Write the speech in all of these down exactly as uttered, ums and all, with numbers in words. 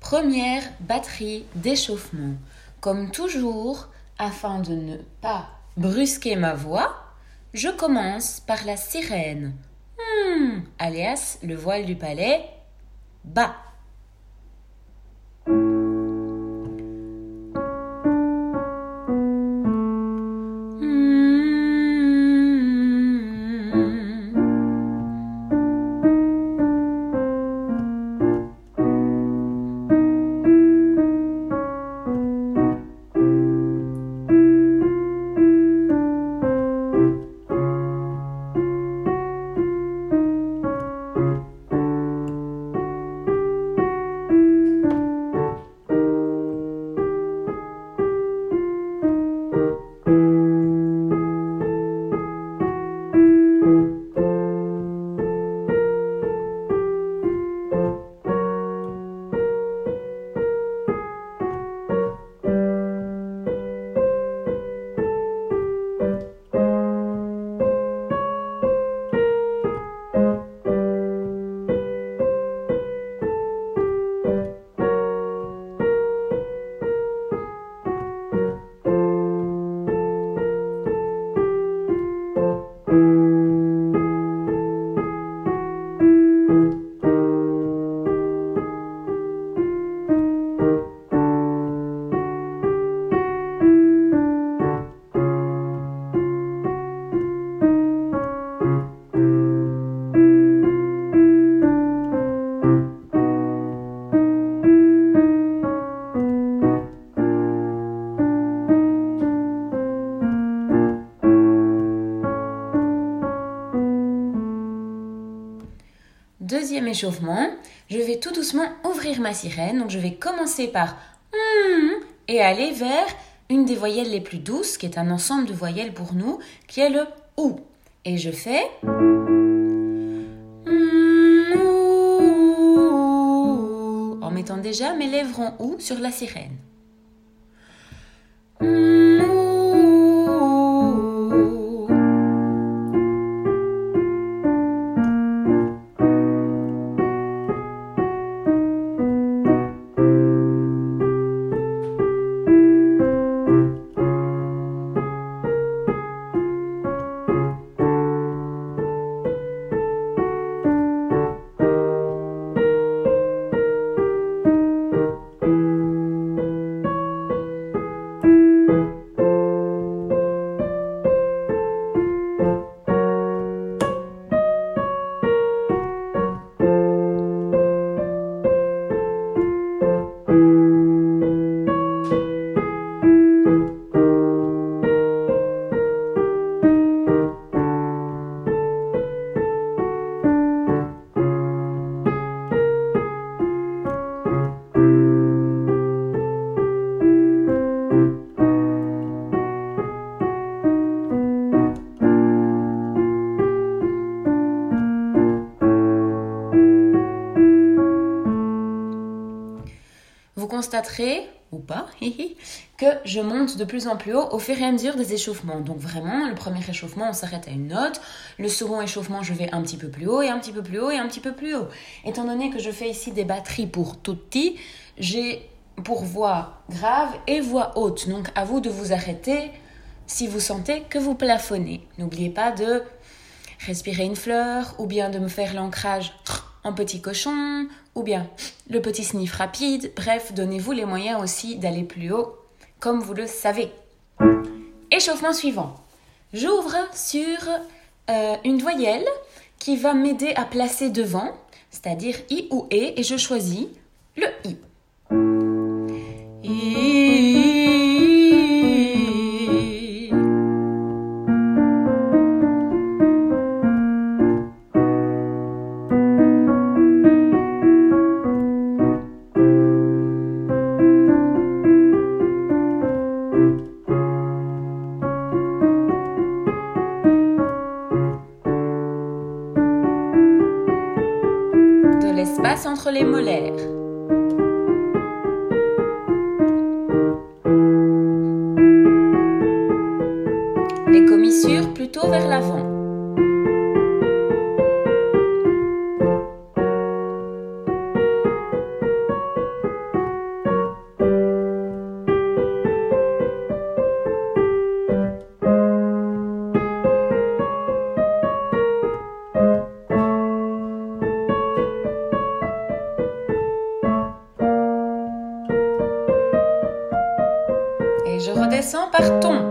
Première batterie d'échauffement. Comme toujours, afin de ne pas brusquer ma voix, je commence par la sirène, hmm, alias le voile du palais, bas. Deuxième échauffement, je vais tout doucement ouvrir ma sirène. Donc je vais commencer par mm et aller vers une des voyelles les plus douces, qui est un ensemble de voyelles pour nous, qui est le ou. Et je fais mm, ou, en mettant déjà mes lèvres en ou sur la sirène. Mm, ou. Vous constaterez, ou pas, que je monte de plus en plus haut au fur et à mesure des échauffements. Donc vraiment, le premier échauffement, on s'arrête à une note. Le second échauffement, je vais un petit peu plus haut et un petit peu plus haut et un petit peu plus haut. Étant donné que je fais ici des batteries pour tutti, j'ai pour voix grave et voix haute. Donc à vous de vous arrêter si vous sentez que vous plafonnez. N'oubliez pas de respirer une fleur ou bien de me faire l'ancrage en petit cochon, ou bien le petit sniff rapide. Bref, donnez-vous les moyens aussi d'aller plus haut, comme vous le savez. Échauffement suivant. J'ouvre sur euh, une voyelle qui va m'aider à placer devant, c'est-à-dire I ou E, et je choisis le I. I. L'espace entre les molaires. Les commissures plutôt vers l'avant. Je redescends par ton.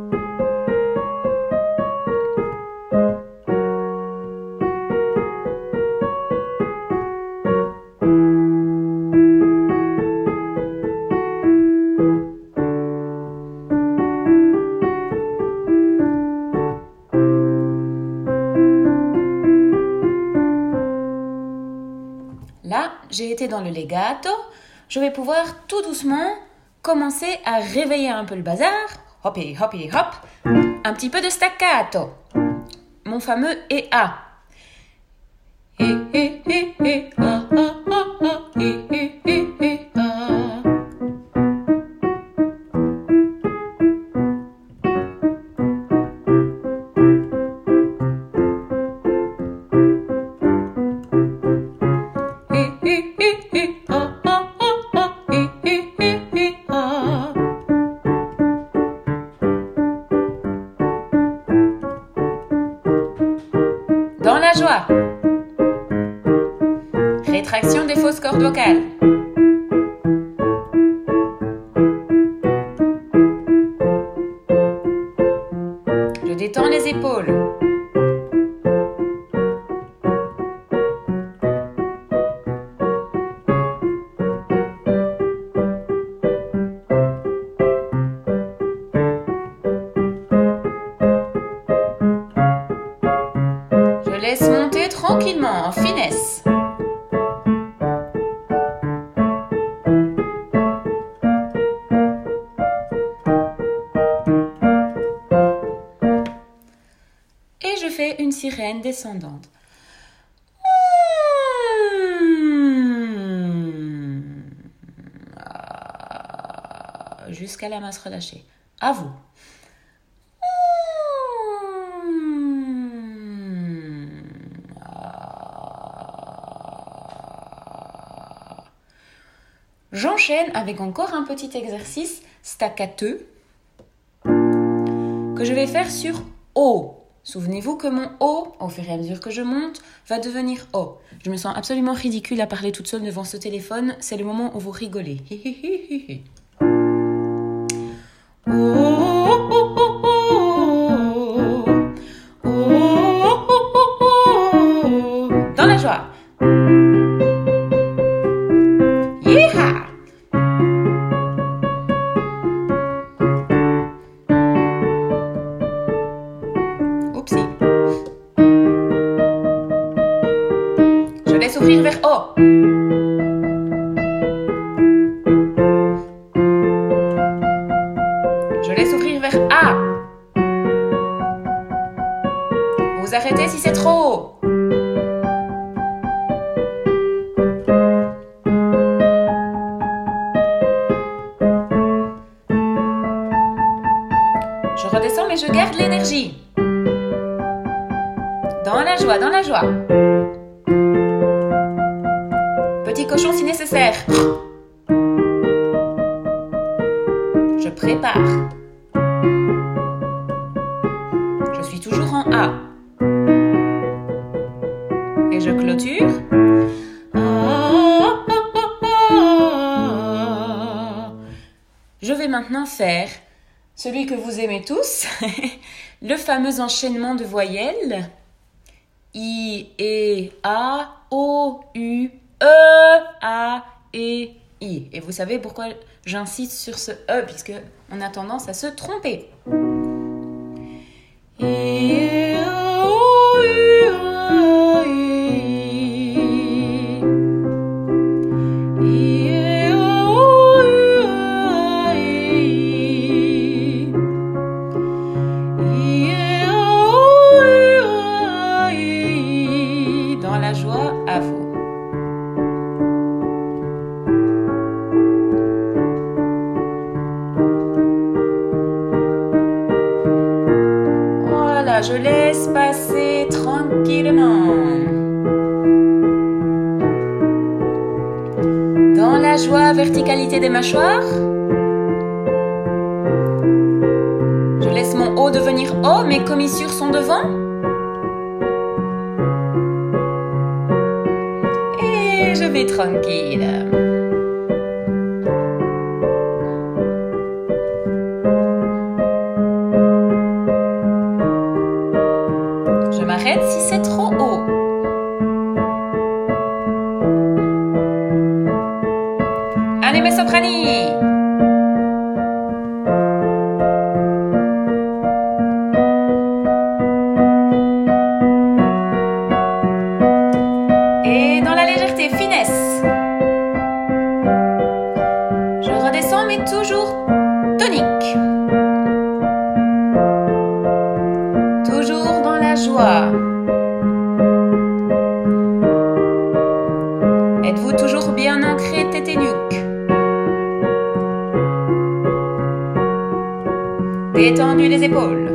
Là, j'ai été dans le legato. Je vais pouvoir tout doucement commencer à réveiller un peu le bazar. Hoppy, hoppy, hop. Un petit peu de staccato. Mon fameux et a. Et, et, et, et, a, a, a, a, et, et, et, et, a. Dans la joie. Rétraction des fausses cordes vocales. Je détends les épaules. Je laisse monter tranquillement, en finesse. Et je fais une sirène descendante. Jusqu'à la masse relâchée. À vous. J'enchaîne avec encore un petit exercice staccateux que je vais faire sur O. Souvenez-vous que mon O, au fur et à mesure que je monte, va devenir O. Je me sens absolument ridicule à parler toute seule devant ce téléphone. C'est le moment où vous rigolez. Dans la joie. Yeeha! Oupsie. Je laisse ouvrir vers O. Je laisse ouvrir vers A. Vous arrêtez si c'est trop haut. Je redescends mais je garde l'énergie. Dans la joie, dans la joie. Petit cochon si nécessaire. Je prépare. Je suis toujours en A. Et je clôture. Je vais maintenant faire celui que vous aimez tous, le fameux enchaînement de voyelles. I, E, A, O, U, E, A, E, I. Et vous savez pourquoi j'insiste sur ce E, puisque on a tendance à se tromper. I, O, U, A, I. I, O, U, A, I. I, O, U, A, I. Dans la joie, à vous. Je laisse passer tranquillement. Dans la joie, verticalité des mâchoires. Je laisse mon haut devenir haut, mes commissures sont devant. Et je vais tranquille. Allez mes sopranis. Et dans la légèreté, finesse. Je redescends mais toujours tonique. Toujours dans la joie. Êtes-vous toujours bien ancré tête et nuque? Détendu les épaules.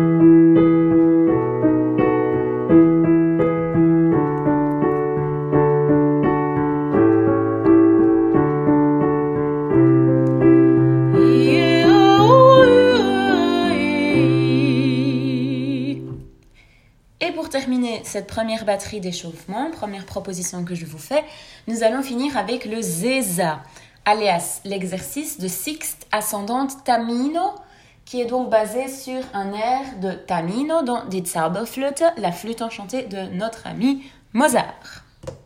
Et pour terminer cette première batterie d'échauffement, première proposition que je vous fais, nous allons finir avec le Zeza, alias l'exercice de sixte ascendante Tamino, qui est donc basé sur un air de Tamino dans Die Zauberflöte, la flûte enchantée de notre ami Mozart.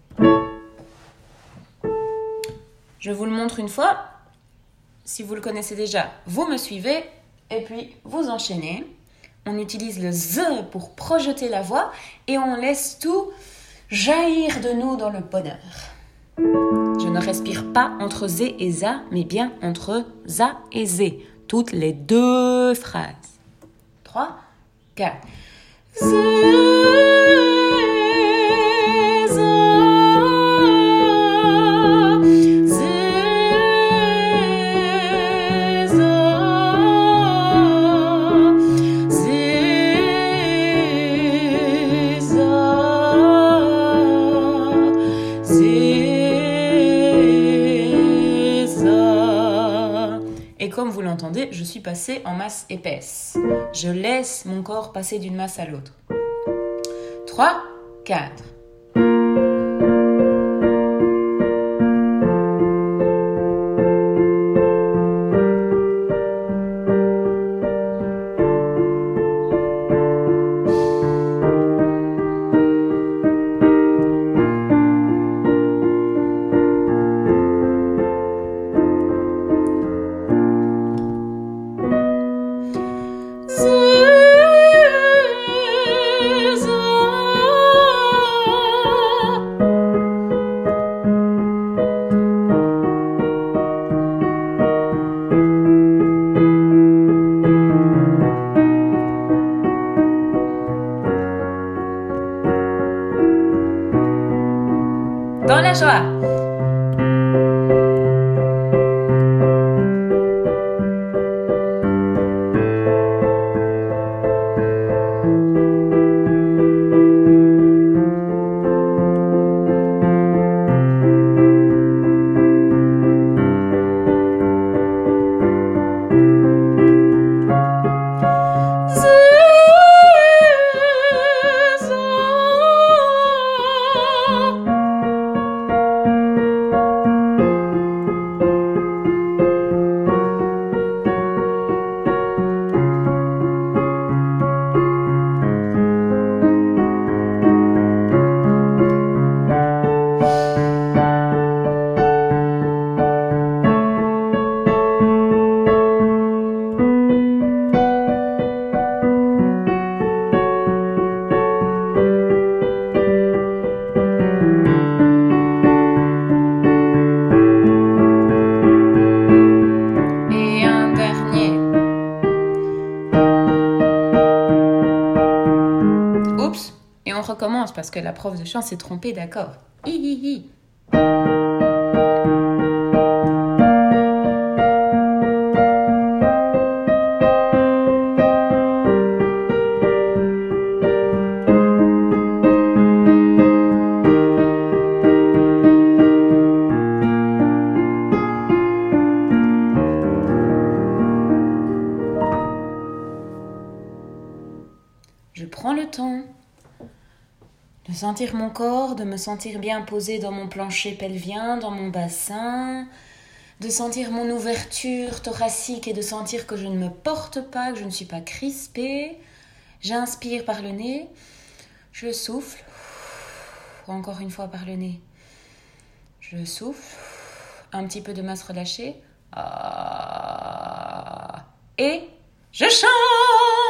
Je vous le montre une fois. Si vous le connaissez déjà, vous me suivez et puis vous enchaînez. On utilise le Z pour projeter la voix et on laisse tout jaillir de nous dans le bonheur. Je ne respire pas entre Z et ZA, mais bien entre ZA et Z. Toutes les deux phrases. trois, quatre. Z, comme vous l'entendez, je suis passée en masse épaisse. Je laisse mon corps passer d'une masse à l'autre. trois, quatre. Dans la joie. On recommence parce que la prof de chant s'est trompée d'accord. Hi hi hi. Je prends le temps de sentir mon corps, de me sentir bien posé dans mon plancher pelvien, dans mon bassin, de sentir mon ouverture thoracique et de sentir que je ne me porte pas, que je ne suis pas crispée. J'inspire par le nez, je souffle, encore une fois par le nez. Je souffle, un petit peu de masse relâchée. Ah. Et je chante.